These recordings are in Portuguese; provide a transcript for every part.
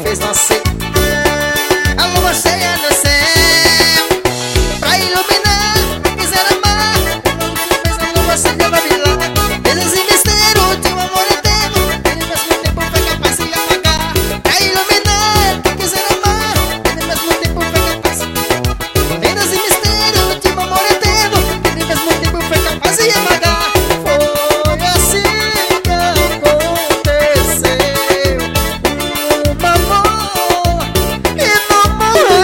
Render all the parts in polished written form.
fez nascer a lua cheia no céu pra iluminar quem quiser amar. Fez a lua cheia pra brilhar. Eles investiram de um amor eterno, ele ao mesmo tempo foi capaz de apagar. Pra iluminar quem quiser amar, ele ao mesmo tempo foi capaz. Eles investiram de um amor eterno, ele ao mesmo tempo foi capaz de apagar. Foi assim que aconteceu. Um amor que não morreu.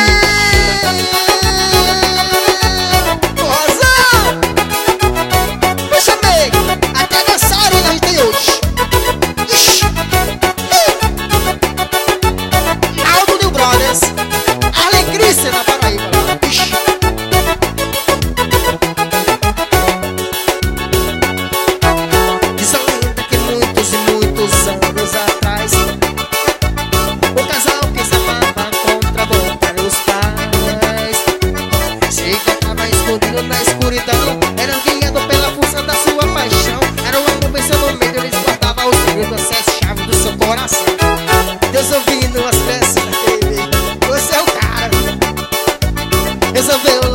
Rosão, eu chamei até dançarem na gente hoje. Ixi. Aldo New Brothers, Arlen Christian na Paraíba. Ixi. Diz a lenda que muitos e muitos anos atrás o casal que se amava contra a vontade dos pais se encontrava escondido na escuridão, era guiado pela força da sua paixão. Era um amor vencendo no meio, eles guardavam os segredos, as sete chaves do seu coração. Deus ouvindo as preces daquele, você é o cara, resolveu